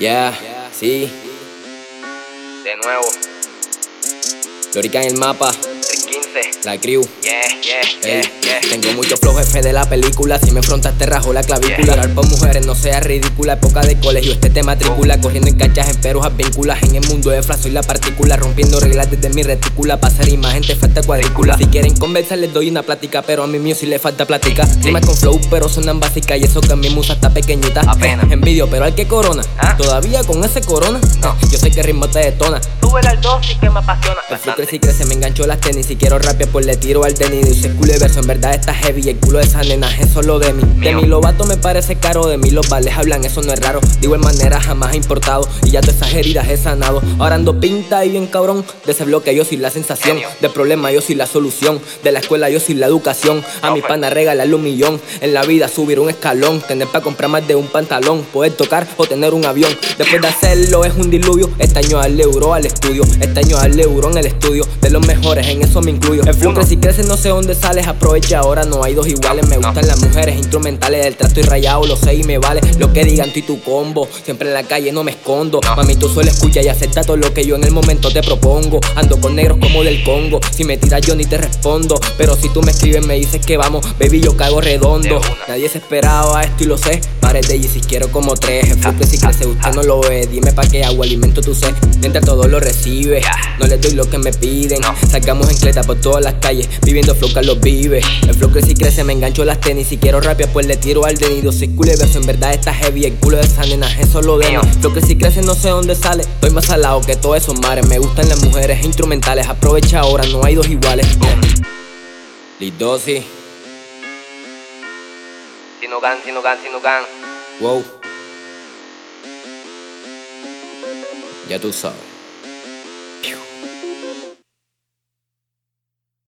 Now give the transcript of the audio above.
Yeah, sí, De nuevo, Lorica en el mapa, 315. la crew. Yeah. Tengo mucho flow, jefe de la película. Si me frontas te rajo la clavícula. Hablar por mujeres no sea ridícula. Época de colegio, te matricula. Corriendo en canchas, en perujas, vínculas. En el mundo de flash soy la partícula. Rompiendo reglas desde mi retícula. Para ser imagen te falta cuadrícula. Si quieren conversar les doy una plática, pero a mi music le falta plática. Rimas con flow pero sonan básicas. Y eso que mi musa está pequeñita. Apenas. Envidio, pero al que corona. Todavía con ese corona. No. Yo sé que ritmo te detona. Sube al 2 y que me apasiona. El flow crece y crece, me enganchó las tenis. Si quiero rapear pues le tiro al tenis. Dice culo de verso, en verdad está heavy. Y el culo de esa nena es solo de mí. De mí los vatos me parece caro. De mí los vales hablan, eso no es raro. Digo en manera jamás he importado. Y ya todas esas heridas he sanado. Ahora ando pinta y bien cabrón. De ese bloque yo soy la sensación. De problema yo soy la solución. De la escuela yo soy la educación. A mi pana regalarle 1 millón. En la vida subir un escalón. Tener para comprar más de un pantalón. Poder tocar o tener un avión. Después de hacerlo es un diluvio. Este año darle euro al estudio. Este año darle euro en el estudio. De los mejores, en eso me incluyo. El flow crece y crece, no sé dónde sales. Aprovecha, ahora no hay dos iguales. Me gustan las mujeres instrumentales. Del trato y rayado, lo sé y me vale. Lo que digan tú y tu combo. Siempre en la calle no me escondo. Mami, tú solo escucha y acepta todo lo que yo en el momento te propongo. Ando con negros como del Congo. Si me tiras yo ni te respondo. Pero si tú me escribes me dices que vamos, baby, yo cago redondo. Nadie se esperaba esto y lo sé. Pares de Yeezy quiero como 3. El flow crece y crece, usted no lo ve. Dime pa' qué hago, alimento tu sed. Mientras todo lo recibe, no les doy lo que me piden. Salgamos en cleta por todas las calles, viviendo flow Carlos vive. El flow crece y crece, me engancho las tenis. Si quiero rapear pues le tiro al denido. Soy culo de verso, en verdad está heavy. El culo de esa nena es solo de mí. Flow crece y crece, no sé dónde sale. Estoy más salado que todos esos mares. Me gustan las mujeres instrumentales. Aprovecha ahora, no hay dos iguales. Lidosi. Sinugan. Wow. Ya tú sabes.